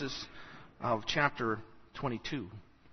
verses of chapter 22.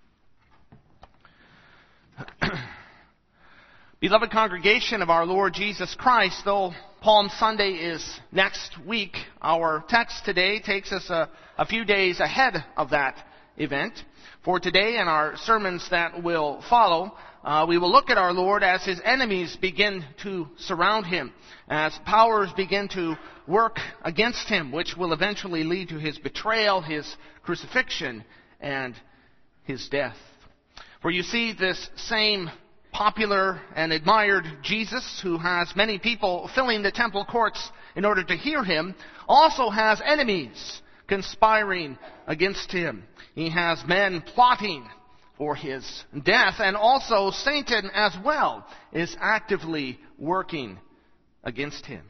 Beloved congregation of our Lord Jesus Christ, though Palm Sunday is next week, our text today takes us a few days ahead of that event. For today and our sermons that will follow, we will look at our Lord as His enemies begin to surround Him, as powers begin to work against Him, which will eventually lead to His betrayal, His crucifixion, and His death. For you see, this same popular and admired Jesus, who has many people filling the temple courts in order to hear Him, also has enemies conspiring against Him. He has men plotting for His death, and also Satan as well is actively working against Him.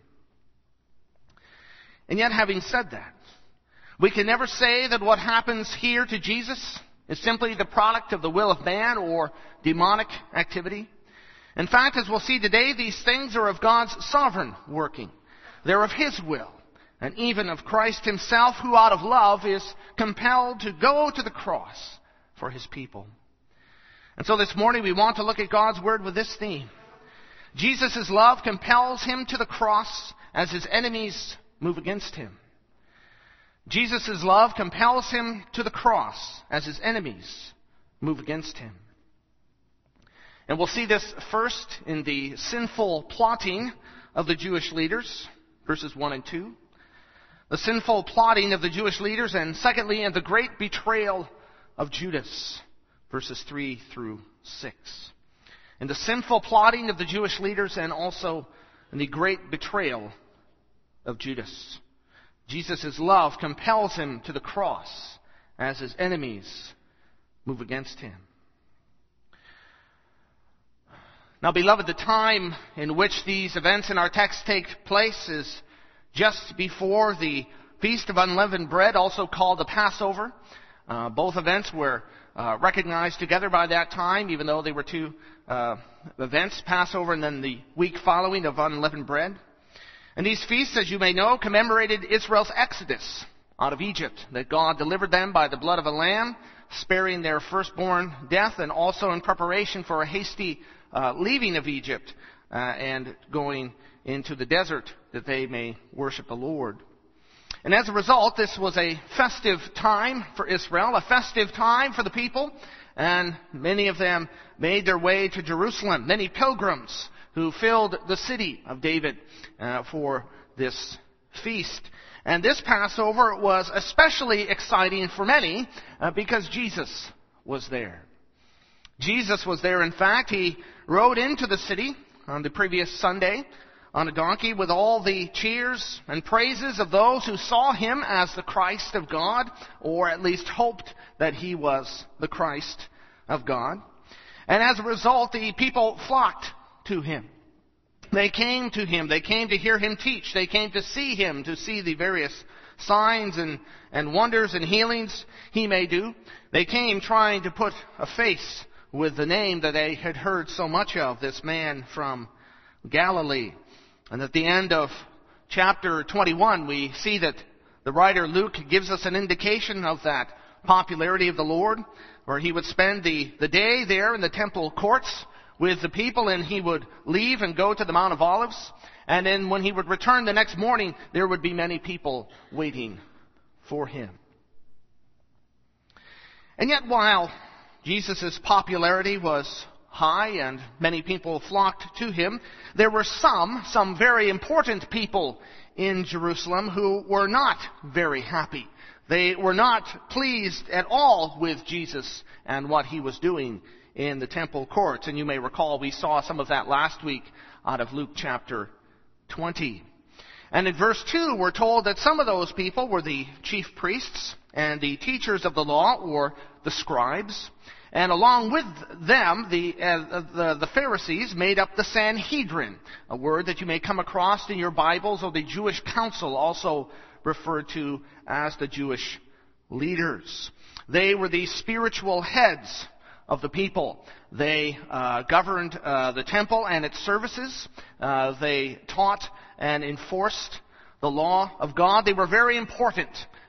And yet, having said that, we can never say that what happens here to Jesus is simply the product of the will of man or demonic activity. In fact, as we'll see today, these things are of God's sovereign working. They're of His will, and even of Christ Himself, who out of love is compelled to go to the cross for His people. And so this morning we want to look at God's Word with this theme. Jesus' love compels Him to the cross as His enemies move against Him. Jesus' love compels Him to the cross as His enemies move against Him. And we'll see this first in the sinful plotting of the Jewish leaders, verses 1 and 2. The sinful plotting of the Jewish leaders, and secondly, in the great betrayal of Judas, verses 3 through 6. In the sinful plotting of the Jewish leaders, and also in the great betrayal of Judas. Jesus' love compels Him to the cross as His enemies move against Him. Now, beloved, the time in which these events in our text take place is just before the Feast of Unleavened Bread, also called the Passover. Both events were recognized together by that time, even though they were two events, Passover and then the week following of Unleavened Bread. And these feasts, as you may know, commemorated Israel's exodus out of Egypt, that God delivered them by the blood of a lamb, sparing their firstborn death, and also in preparation for a hasty leaving of Egypt and going into the desert that they may worship the Lord. And as a result, this was a festive time for Israel, a festive time for the people, and many of them made their way to Jerusalem, many pilgrims who filled the city of David for this feast. And this Passover was especially exciting for many because Jesus was there. Jesus was there, in fact. He rode into the city on the previous Sunday on a donkey with all the cheers and praises of those who saw Him as the Christ of God, or at least hoped that He was the Christ of God. And as a result, the people flocked to Him. They came to Him. They came to hear Him teach. They came to see Him, to see the various signs and wonders and healings He may do. They came trying to put a face with the name that they had heard so much of, this man from Galilee. And at the end of chapter 21, we see that the writer Luke gives us an indication of that popularity of the Lord, where He would spend the day there in the temple courts with the people, and He would leave and go to the Mount of Olives. And then when He would return the next morning, there would be many people waiting for Him. And yet, while Jesus' popularity was high and many people flocked to Him, there were some very important people in Jerusalem who were not very happy. They were not pleased at all with Jesus and what He was doing in the temple courts. And you may recall we saw some of that last week out of Luke chapter 20. And in verse 2 we're told that some of those people were the chief priests and the teachers of the law, or the scribes. And along with them, the Pharisees made up the Sanhedrin, a word that you may come across in your Bibles, or the Jewish council, also referred to as the Jewish leaders. They were the spiritual heads of the people. They governed the temple and its services. They taught and enforced the law of God. They were very important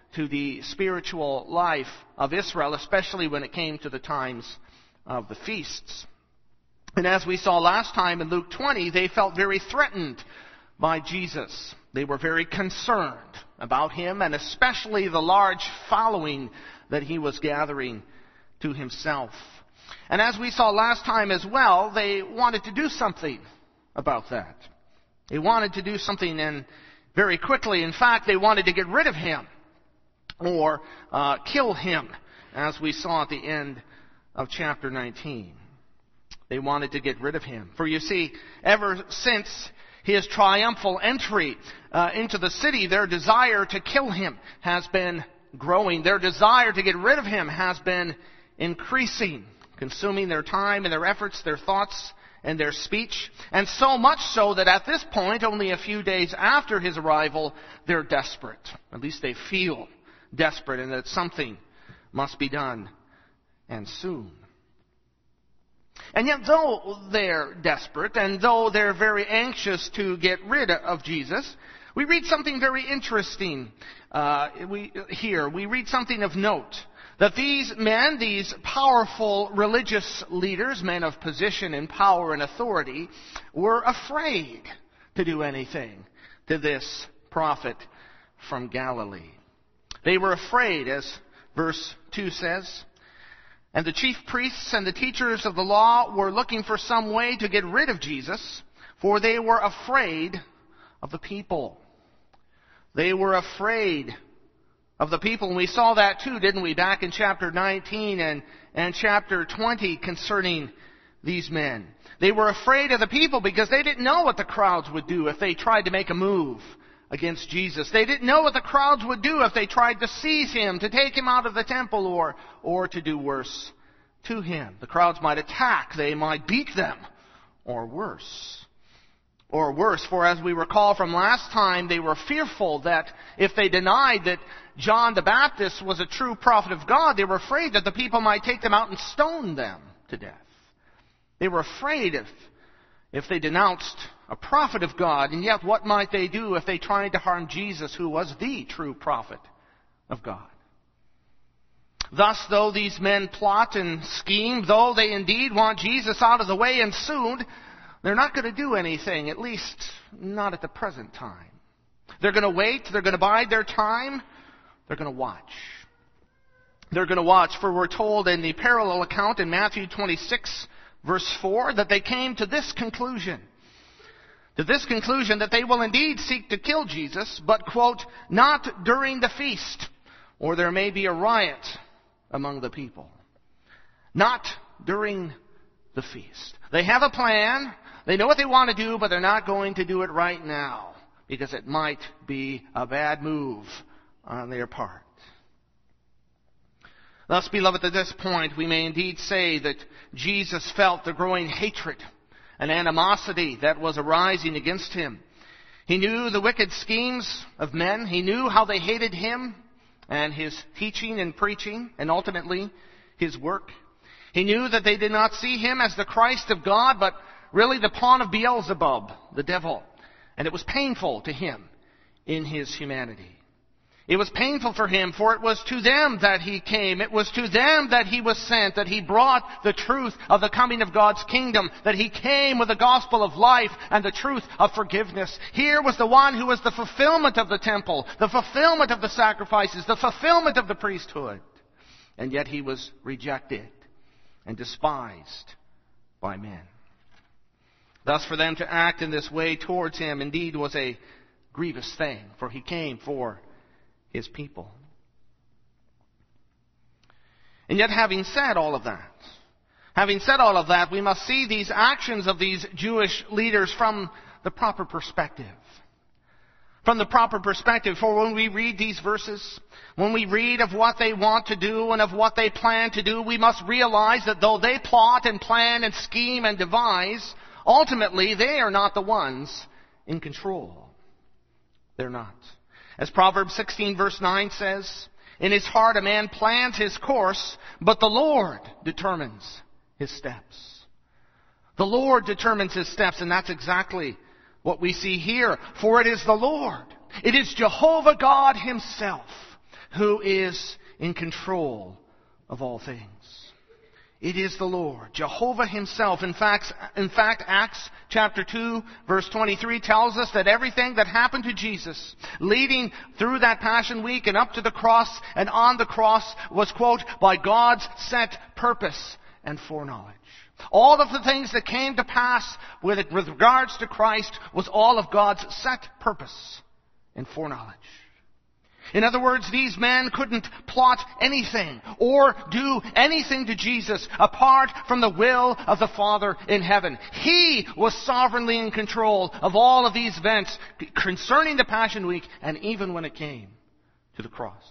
to the spiritual life of Israel, especially when it came to the times of the feasts. And as we saw last time in Luke 20, they felt very threatened by Jesus. They were very concerned about him, and especially the large following that he was gathering to himself. And as we saw last time as well, they wanted to do something about that. They wanted to do something, and very quickly. In fact, they wanted to get rid of him or kill him, as we saw at the end of chapter 19. They wanted to get rid of him. For you see, ever since his triumphal entry into the city, their desire to kill him has been growing. Their desire to get rid of him has been increasing, consuming their time and their efforts, their thoughts and their speech. And so much so that at this point, only a few days after his arrival, they're desperate. At least they feel desperate, and that something must be done, and soon. And yet, though they're desperate, and though they're very anxious to get rid of Jesus, we read something very interesting here. We read something of note. That these men, these powerful religious leaders, men of position and power and authority, were afraid to do anything to this prophet from Galilee. They were afraid, as verse 2 says. And the chief priests and the teachers of the law were looking for some way to get rid of Jesus, for they were afraid of the people. They were afraid of the people. And we saw that too, didn't we, back in chapter 19 and chapter 20 concerning these men. They were afraid of the people because they didn't know what the crowds would do if they tried to make a move against Jesus. They didn't know what the crowds would do if they tried to seize him, to take him out of the temple, or to do worse to him. The crowds might attack, they might beat them, or worse. For as we recall from last time, they were fearful that if they denied that John the Baptist was a true prophet of God, they were afraid that the people might take them out and stone them to death. They were afraid if they denounced a prophet of God, and yet what might they do if they tried to harm Jesus, who was the true prophet of God? Thus, though these men plot and scheme, though they indeed want Jesus out of the way and soon, they're not going to do anything, at least not at the present time. They're going to wait, they're going to bide their time, they're going to watch. They're going to watch, for we're told in the parallel account in Matthew 26, verse 4, that they came to this conclusion. To this conclusion that they will indeed seek to kill Jesus, but, quote, not during the feast, or there may be a riot among the people. Not during the feast. They have a plan, they know what they want to do, but they're not going to do it right now, because it might be a bad move on their part. Thus, beloved, at this point, we may indeed say that Jesus felt the growing hatred and animosity that was arising against him. He knew the wicked schemes of men. He knew how they hated him and his teaching and preaching, and ultimately his work. He knew that they did not see him as the Christ of God, but really the pawn of Beelzebub, the devil. And it was painful to him in his humanity. It was painful for him, for it was to them that he came. It was to them that he was sent, that he brought the truth of the coming of God's kingdom, that he came with the gospel of life and the truth of forgiveness. Here was the one who was the fulfillment of the temple, the fulfillment of the sacrifices, the fulfillment of the priesthood. And yet he was rejected and despised by men. Thus, for them to act in this way towards him indeed was a grievous thing, for he came for his people. And yet, having said all of that, we must see these actions of these Jewish leaders from the proper perspective. From the proper perspective, for when we read these verses, when we read of what they want to do and of what they plan to do, we must realize that though they plot and plan and scheme and devise, ultimately they are not the ones in control. They're not. As Proverbs 16 verse 9 says, in his heart a man plans his course, but the Lord determines his steps. The Lord determines his steps, and that's exactly what we see here. For it is the Lord, it is Jehovah God himself, who is in control of all things. It is the Lord, Jehovah himself. In fact, Acts chapter 2, verse 23 tells us that everything that happened to Jesus, leading through that Passion Week and up to the cross and on the cross, was, quote, by God's set purpose and foreknowledge. All of the things that came to pass with regards to Christ was all of God's set purpose and foreknowledge. In other words, these men couldn't plot anything or do anything to Jesus apart from the will of the Father in heaven. He was sovereignly in control of all of these events concerning the Passion Week and even when it came to the cross.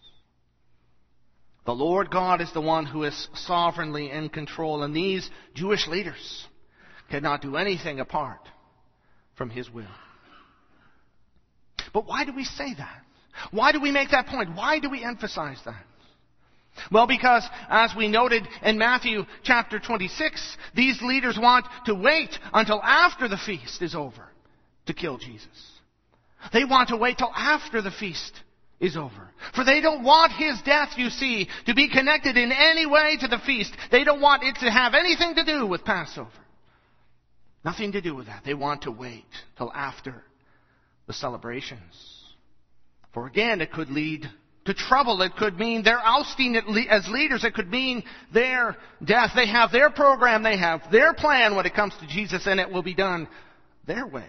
The Lord God is the one who is sovereignly in control, and these Jewish leaders cannot do anything apart from His will. But why do we say that? Why do we make that point? Why do we emphasize that? Well, because as we noted in Matthew chapter 26, these leaders want to wait until after the feast is over to kill Jesus. They want to wait till after the feast is over. For they don't want His death, you see, to be connected in any way to the feast. They don't want it to have anything to do with Passover. Nothing to do with that. They want to wait till after the celebrations. For again, it could lead to trouble. It could mean their ousting as leaders. It could mean their death. They have their program. They have their plan when it comes to Jesus, and it will be done their way.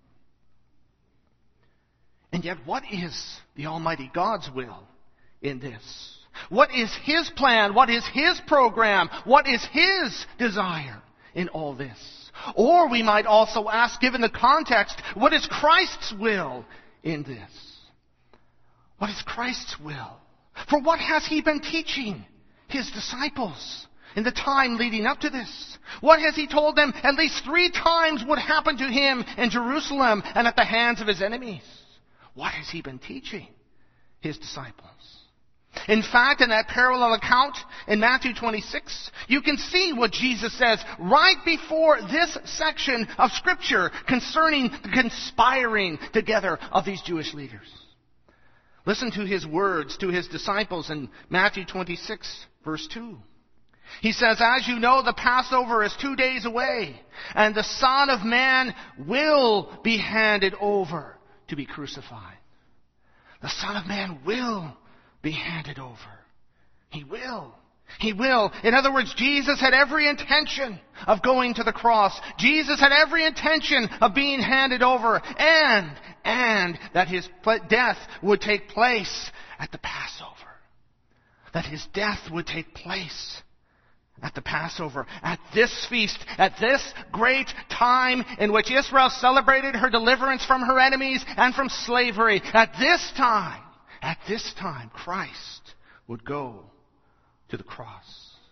And yet, what is the Almighty God's will in this? What is His plan? What is His program? What is His desire in all this? Or we might also ask, given the context, what is Christ's will in this? What is Christ's will? For what has He been teaching His disciples in the time leading up to this? What has He told them at least 3 times would happen to Him in Jerusalem and at the hands of His enemies? What has He been teaching His disciples? In fact, in that parallel account in Matthew 26, you can see what Jesus says right before this section of Scripture concerning the conspiring together of these Jewish leaders. Listen to His words to His disciples in Matthew 26, verse 2. He says, as you know, the Passover is 2 days away, and the Son of Man will be handed over to be crucified. The Son of Man will be handed over. He will. He will. In other words, Jesus had every intention of going to the cross. Jesus had every intention of being handed over, and that His death would take place at the Passover. That His death would take place at the Passover, at this feast, at this great time in which Israel celebrated her deliverance from her enemies and from slavery. At this time, Christ would go to the cross.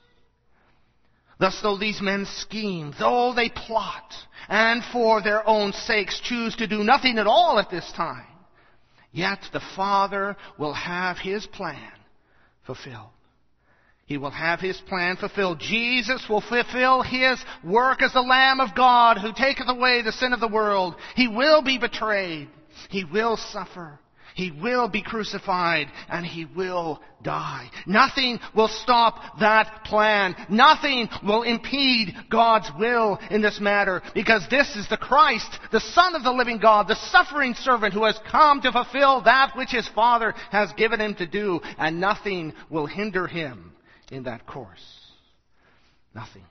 Thus, though these men scheme, though they plot, and for their own sakes choose to do nothing at all at this time, yet the Father will have His plan fulfilled. He will have His plan fulfilled. Jesus will fulfill His work as the Lamb of God who taketh away the sin of the world. He will be betrayed. He will suffer. He will be crucified, and He will die. Nothing will stop that plan. Nothing will impede God's will in this matter, because this is the Christ, the Son of the living God, the suffering servant who has come to fulfill that which His Father has given Him to do, and nothing will hinder Him in that course. Nothing.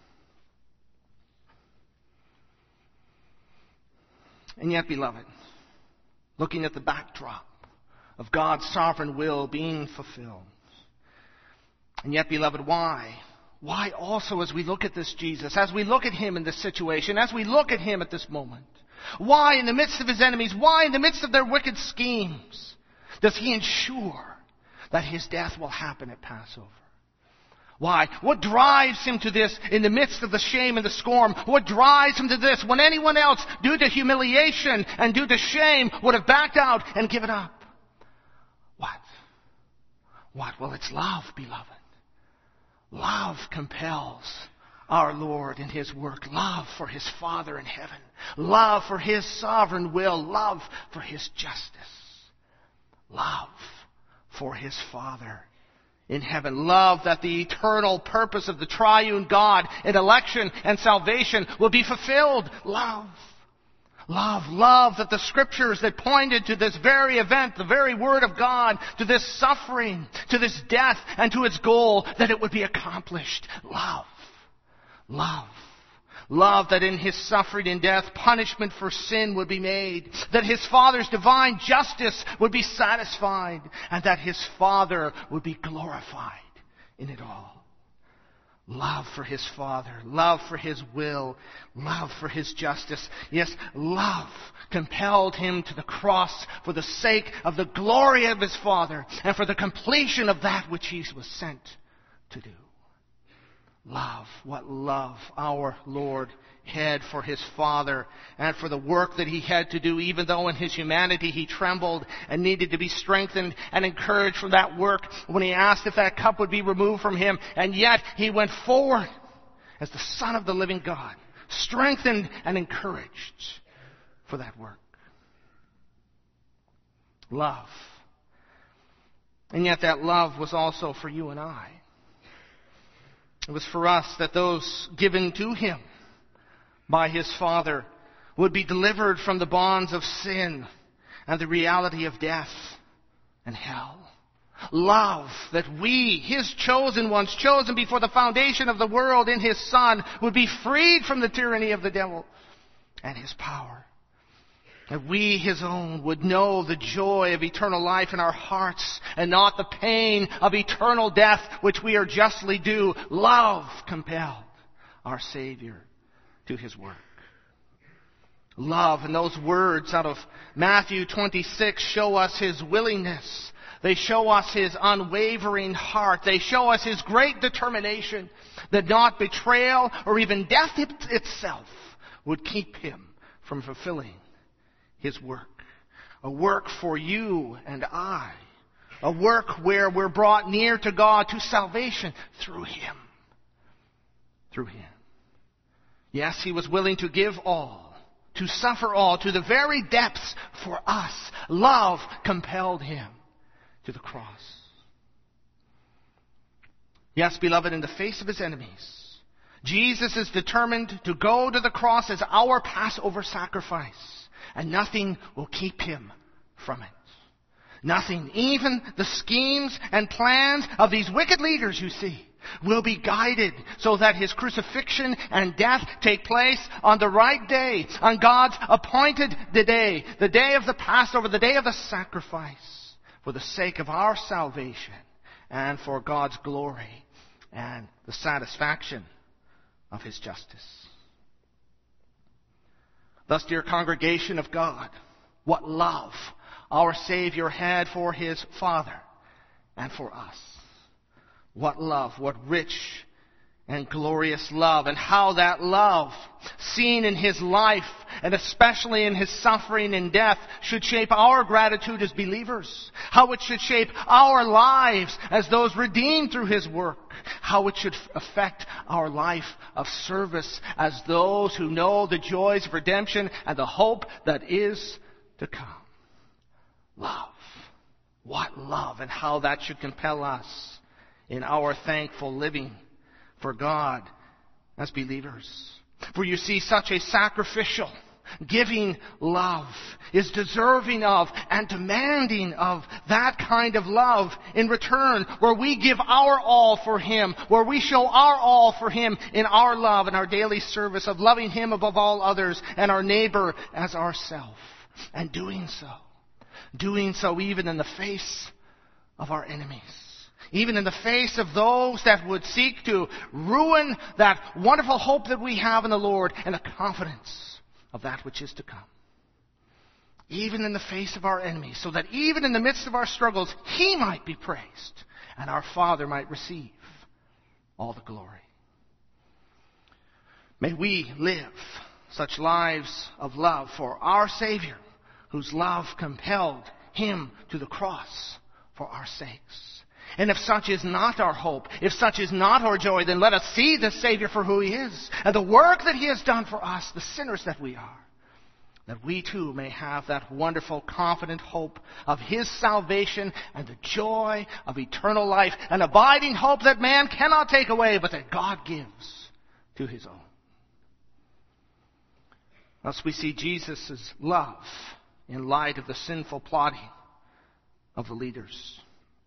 And yet, beloved, looking at the backdrop of God's sovereign will being fulfilled. And yet, beloved, why? Why also, as we look at this Jesus, as we look at Him in this situation, as we look at Him at this moment, why in the midst of His enemies, why in the midst of their wicked schemes, does He ensure that His death will happen at Passover? Why? What drives Him to this in the midst of the shame and the scorn? What drives Him to this when anyone else, due to humiliation and due to shame, would have backed out and given up? What? Well, it's love, beloved. Love compels our Lord in His work. Love for His Father in heaven. Love for His sovereign will. Love for His justice. Love for his Father in heaven. Love that the eternal purpose of the triune God in election and salvation will be fulfilled. Love. Love that the Scriptures that pointed to this very event, the very Word of God, to this suffering, to this death, and to its goal, that it would be accomplished. Love. Love that in his suffering and death, punishment for sin would be made. That his Father's divine justice would be satisfied. And that his Father would be glorified in it all. Love for his Father. Love for his will. Love for his justice. Yes, love compelled him to the cross for the sake of the glory of his Father and for the completion of that which he was sent to do. Love, what love our Lord had for his Father and for the work that he had to do, even though in his humanity he trembled and needed to be strengthened and encouraged from that work when he asked if that cup would be removed from him. And yet he went forward as the Son of the living God, strengthened and encouraged for that work. Love. And yet that love was also for you and I. It was for us that those given to him by his Father would be delivered from the bonds of sin and the reality of death and hell. Love that we, his chosen ones, chosen before the foundation of the world in his Son, would be freed from the tyranny of the devil and his power. That we, his own, would know the joy of eternal life in our hearts and not the pain of eternal death which we are justly due. Love compelled our Savior to his work. Love, and those words out of Matthew 26 show us his willingness. They show us his unwavering heart. They show us his great determination that not betrayal or even death itself would keep him from fulfilling his work. A work for you and I. A work where we're brought near to God, to salvation, through him. Through him. Yes, he was willing to give all, to suffer all, to the very depths for us. Love compelled him to the cross. Yes, beloved, in the face of his enemies, Jesus is determined to go to the cross as our Passover sacrifice. And nothing will keep him from it. Nothing, even the schemes and plans of these wicked leaders, you see, will be guided so that his crucifixion and death take place on the right day, on God's appointed day, the day of the Passover, the day of the sacrifice, for the sake of our salvation and for God's glory and the satisfaction of his justice. Thus, dear congregation of God, what love our Savior had for his Father and for us. What love, what rich and glorious love, and how that love, seen in his life, and especially in his suffering and death, should shape our gratitude as believers. How it should shape our lives as those redeemed through his work. How it should affect our life of service as those who know the joys of redemption and the hope that is to come. Love. What love, and how that should compel us in our thankful living for God as believers. For you see, such a sacrificial, giving love is deserving of and demanding of that kind of love in return, where we give our all for him, where we show our all for him in our love and our daily service of loving him above all others and our neighbor as ourself. And doing so even in the face of our enemies. Even in the face of those that would seek to ruin that wonderful hope that we have in the Lord and the confidence of that which is to come. Even in the face of our enemies, so that even in the midst of our struggles, he might be praised and our Father might receive all the glory. May we live such lives of love for our Savior, whose love compelled him to the cross for our sakes. And if such is not our hope, if such is not our joy, then let us see the Savior for who he is and the work that he has done for us, the sinners that we are. that we too may have that wonderful, confident hope of His salvation and the joy of eternal life, an abiding hope that man cannot take away, but that God gives to His own. Thus we see Jesus' love in light of the sinful plotting of the leaders.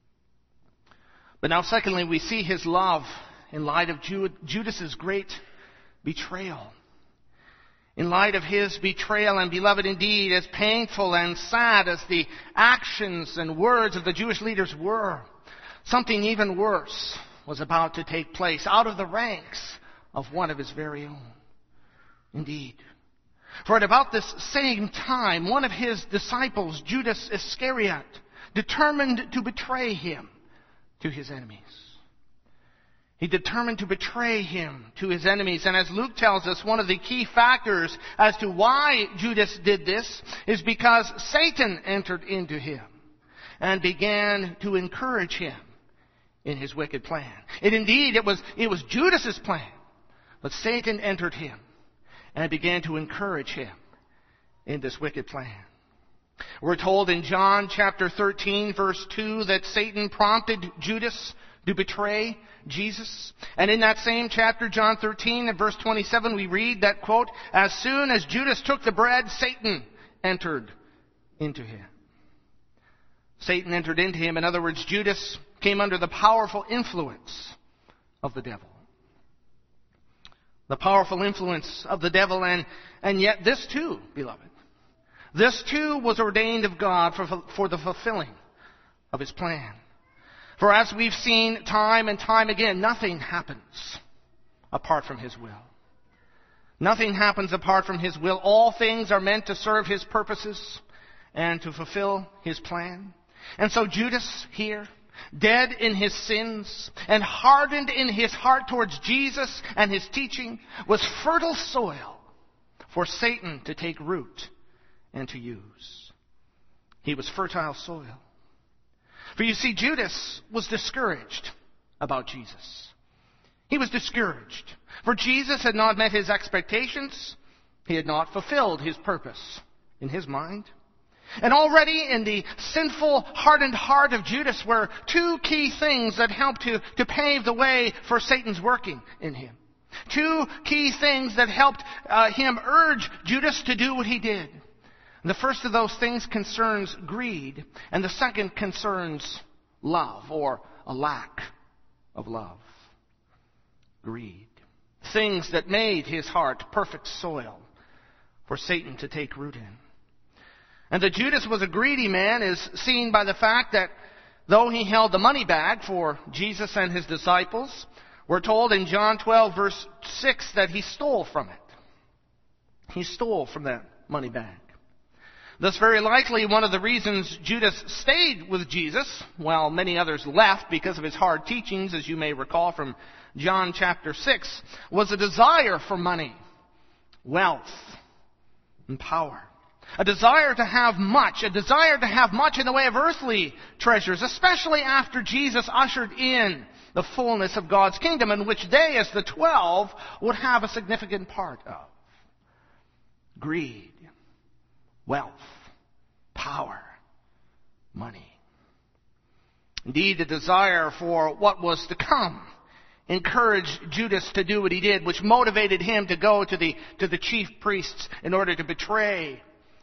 But now secondly, we see His love in light of Judas' great betrayal. In light of his betrayal, and beloved, indeed, as painful and sad as the actions and words of the Jewish leaders were, something even worse was about to take place out of the ranks of one of his very own. Indeed. For at about this same time, one of his disciples, Judas Iscariot, determined to betray him to his enemies. He determined to betray him to his enemies. And as Luke tells us, one of the key factors as to why Judas did this is because Satan entered into him and began to encourage him in his wicked plan. It was Judas's plan, but Satan entered him and began to encourage him in this wicked plan. We're told in John chapter 13, verse 2, that Satan prompted Judas to betray Jesus. And in that same chapter, John 13 and verse 27, we read that, quote, "As soon as Judas took the bread, Satan entered into him." Satan entered into him. In other words, Judas came under the powerful influence of the devil. The powerful influence of the devil, and yet this too, beloved, this too was ordained of God for the fulfilling of His plan. For as we've seen time and time again, nothing happens apart from His will. Nothing happens apart from His will. All things are meant to serve His purposes and to fulfill His plan. And so Judas here, dead in his sins and hardened in his heart towards Jesus and His teaching, was fertile soil for Satan to take root and to use. He was fertile soil. For you see, Judas was discouraged about Jesus. He was discouraged. For Jesus had not met his expectations. He had not fulfilled His purpose in his mind. And already in the sinful, hardened heart of Judas were two key things that helped to pave the way for Satan's working in him. Two key things that helped him urge Judas to do what he did. The first of those things concerns greed, and the second concerns love, or a lack of love. Greed. Things that made his heart perfect soil for Satan to take root in. And that Judas was a greedy man is seen by the fact that though he held the money bag for Jesus and His disciples, we're told in John 12, verse 6, that he stole from it. He stole from that money bag. Thus, very likely, one of the reasons Judas stayed with Jesus, while many others left because of his hard teachings, as you may recall from John chapter 6, was a desire for money, wealth, and power. A desire to have much in the way of earthly treasures, especially after Jesus ushered in the fullness of God's kingdom, in which they, as the 12, would have a significant part of. Greed, wealth, power, money. Indeed, the desire for what was to come encouraged Judas to do what he did, which motivated him to go to the chief priests in order to betray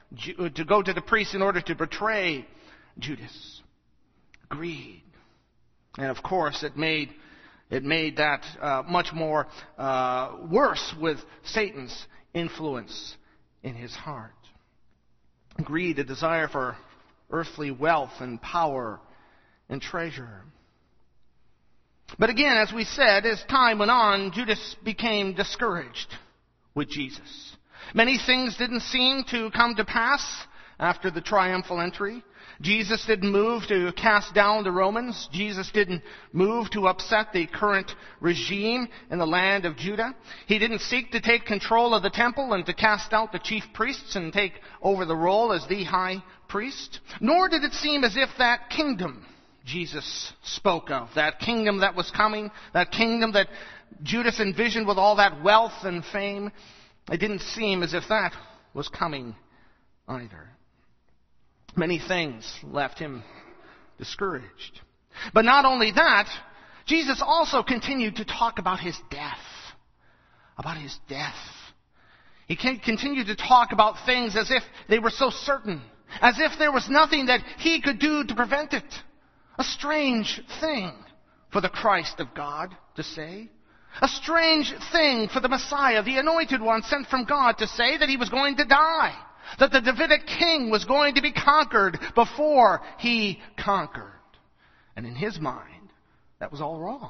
Judas. Greed. And of course, it made that much more worse with Satan's influence in his heart. Greed, a desire for earthly wealth and power and treasure. But again, as we said, as time went on, Judas became discouraged with Jesus. Many things didn't seem to come to pass after the triumphal entry. Jesus didn't move to cast down the Romans. Jesus didn't move to upset the current regime in the land of Judah. He didn't seek to take control of the temple and to cast out the chief priests and take over the role as the high priest. Nor did it seem as if that kingdom Jesus spoke of, that kingdom that was coming, that kingdom that Judas envisioned with all that wealth and fame, it didn't seem as if that was coming either. Many things left him discouraged. But not only that, Jesus also continued to talk about his death. About his death. He continued to talk about things as if they were so certain. As if there was nothing that he could do to prevent it. A strange thing for the Christ of God to say. A strange thing for the Messiah, the Anointed One sent from God, to say that he was going to die. That the Davidic king was going to be conquered before he conquered. And in his mind, that was all wrong.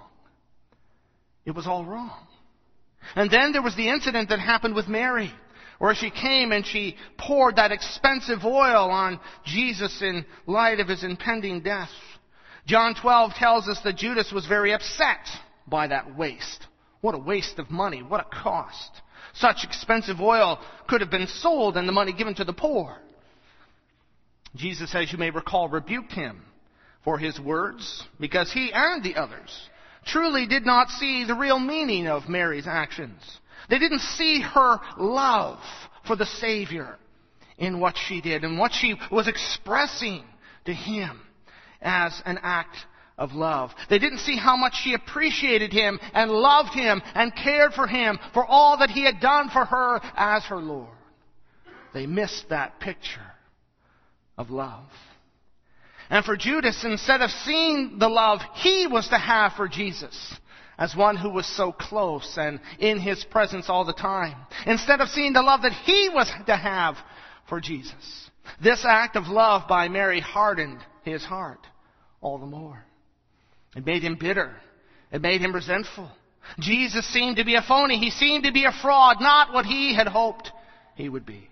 It was all wrong. And then there was the incident that happened with Mary, where she came and she poured that expensive oil on Jesus in light of his impending death. John 12 tells us that Judas was very upset by that waste. What a waste of money. What a cost. Such expensive oil could have been sold and the money given to the poor. Jesus, as you may recall, rebuked him for his words, because he and the others truly did not see the real meaning of Mary's actions. They didn't see her love for the Savior in what she did and what she was expressing to him as an act of love. They didn't see how much she appreciated him and loved him and cared for him for all that he had done for her as her Lord. They missed that picture of love. And for Judas, instead of seeing the love he was to have for Jesus as one who was so close and in his presence all the time, instead of seeing the love that he was to have for Jesus, this act of love by Mary hardened his heart all the more. It made him bitter. It made him resentful. Jesus seemed to be a phony. He seemed to be a fraud, not what he had hoped he would be.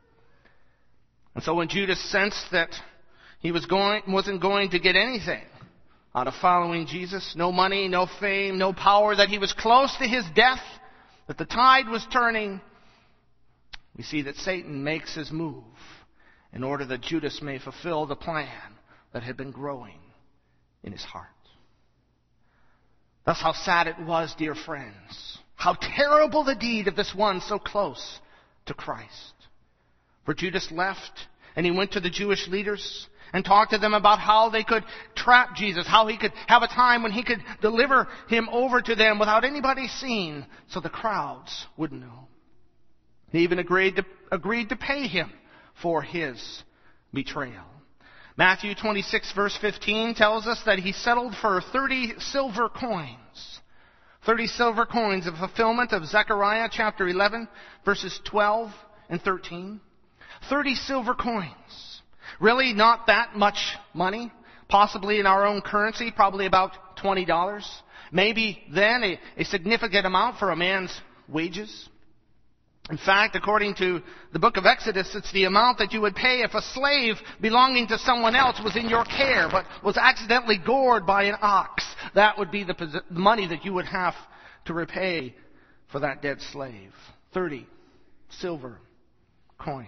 And so when Judas sensed that he wasn't going to get anything out of following Jesus, no money, no fame, no power, that he was close to his death, that the tide was turning, we see that Satan makes his move in order that Judas may fulfill the plan that had been growing in his heart. That's how sad it was, dear friends. How terrible the deed of this one so close to Christ. For Judas left, and he went to the Jewish leaders and talked to them about how they could trap Jesus, how he could have a time when he could deliver him over to them without anybody seeing, so the crowds wouldn't know. They even agreed to pay him for his betrayal. Matthew 26 verse 15 tells us that he settled for 30 silver coins. 30 silver coins, a fulfillment of Zechariah chapter 11 verses 12 and 13. 30 silver coins. Really not that much money. Possibly in our own currency, probably about $20. Maybe then a significant amount for a man's wages. In fact, according to the book of Exodus, it's the amount that you would pay if a slave belonging to someone else was in your care, but was accidentally gored by an ox. That would be the money that you would have to repay for that dead slave. 30 silver coins.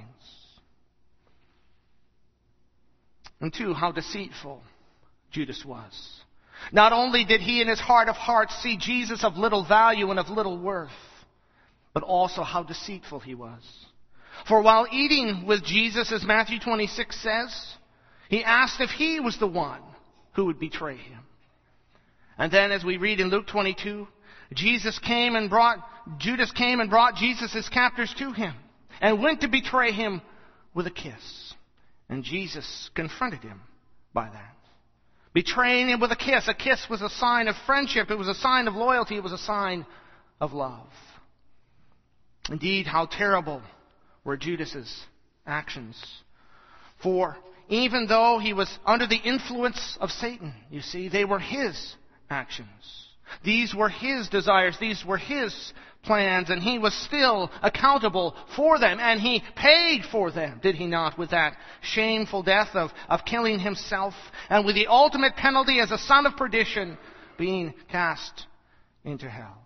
And two, how deceitful Judas was. Not only did he in his heart of hearts see Jesus of little value and of little worth, but also how deceitful he was. For while eating with Jesus, as Matthew 26 says, he asked if he was the one who would betray him. And then as we read in Luke 22, Judas came and brought Jesus' captors to him and went to betray him with a kiss. And Jesus confronted him by that. Betraying him with a kiss. A kiss was a sign of friendship. It was a sign of loyalty. It was a sign of love. Indeed, how terrible were Judas's actions. For even though he was under the influence of Satan, you see, they were his actions. These were his desires. These were his plans. And he was still accountable for them. And he paid for them, did he not, with that shameful death of killing himself. And with the ultimate penalty as a son of perdition, being cast into hell.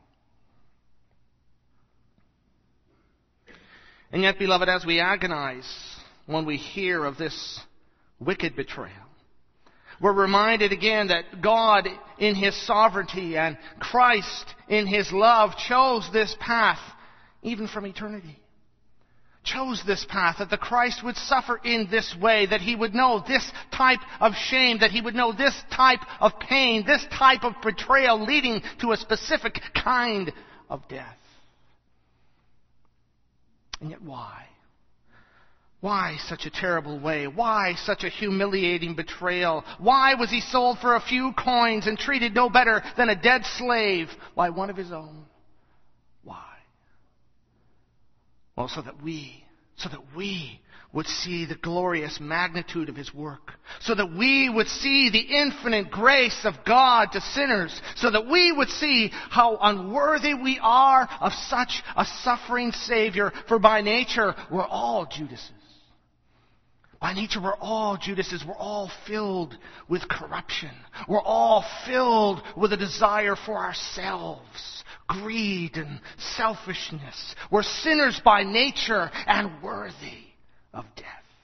And yet, beloved, as we agonize when we hear of this wicked betrayal, we're reminded again that God in His sovereignty and Christ in His love chose this path even from eternity. chose this path, that the Christ would suffer in this way, that he would know this type of shame, that he would know this type of pain, this type of betrayal leading to a specific kind of death. And yet why? Why such a terrible way? Why such a humiliating betrayal? Why was he sold for a few coins and treated no better than a dead slave by one of his own? Why? Well, so that we would see the glorious magnitude of his work, so that we would see the infinite grace of God to sinners, so that we would see how unworthy we are of such a suffering Savior, for by nature we're all Judases. By nature, we're all Judases. We're all filled with corruption. We're all filled with a desire for ourselves, greed and selfishness. We're sinners by nature and worthy of death.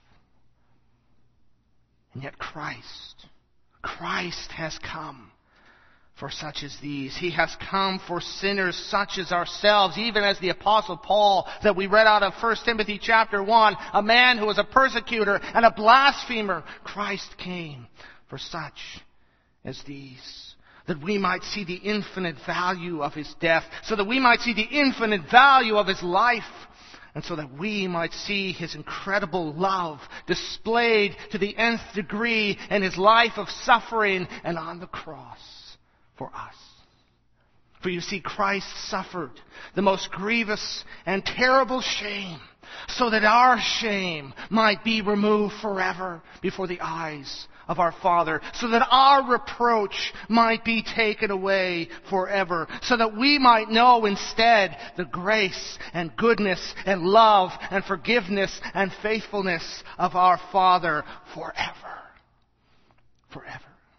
And yet Christ has come for such as these. He has come for sinners such as ourselves, even as the Apostle Paul that we read out of 1 Timothy chapter 1, a man who was a persecutor and a blasphemer. Christ came for such as these, that we might see the infinite value of his death, so that we might see the infinite value of his life, and so that we might see his incredible love displayed to the nth degree in his life of suffering and on the cross for us. For you see, Christ suffered the most grievous and terrible shame, so that our shame might be removed forever before the eyes of our Father, so that our reproach might be taken away forever, so that we might know instead the grace and goodness and love and forgiveness and faithfulness of our Father forever. Forever.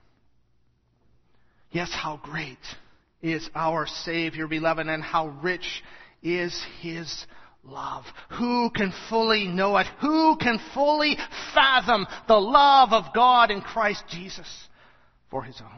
Yes, how great is our Savior, beloved, and how rich is his love. Who can fully know it? Who can fully fathom the love of God in Christ Jesus for his own?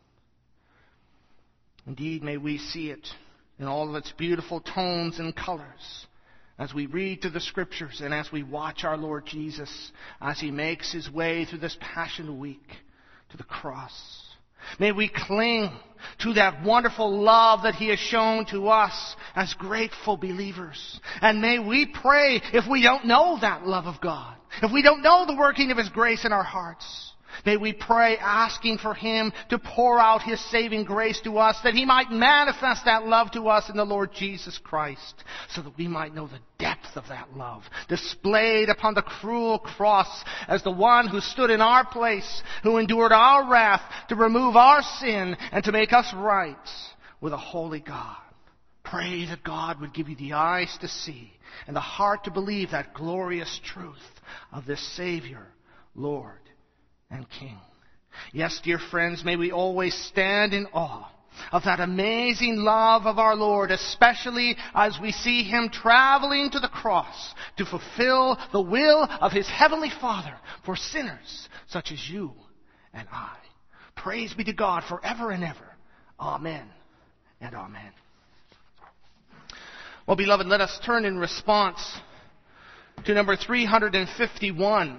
Indeed, may we see it in all of its beautiful tones and colors as we read through the Scriptures and as we watch our Lord Jesus as he makes his way through this Passion Week to the cross. May we cling to that wonderful love that he has shown to us as grateful believers. And may we pray, if we don't know that love of God, if we don't know the working of his grace in our hearts, may we pray asking for him to pour out his saving grace to us, that he might manifest that love to us in the Lord Jesus Christ, so that we might know the depth of that love displayed upon the cruel cross as the one who stood in our place, who endured our wrath to remove our sin and to make us right with a holy God. Pray that God would give you the eyes to see and the heart to believe that glorious truth of this Savior, Lord, and King. Yes, dear friends, may we always stand in awe of that amazing love of our Lord, especially as we see him traveling to the cross to fulfill the will of his heavenly Father for sinners such as you and I. Praise be to God forever and ever. Amen and amen. Well, beloved, let us turn in response to number 351.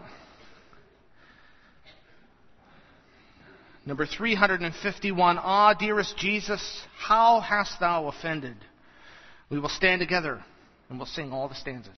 Number 351, Ah, dearest Jesus, how hast thou offended? We will stand together and we'll sing all the stanzas.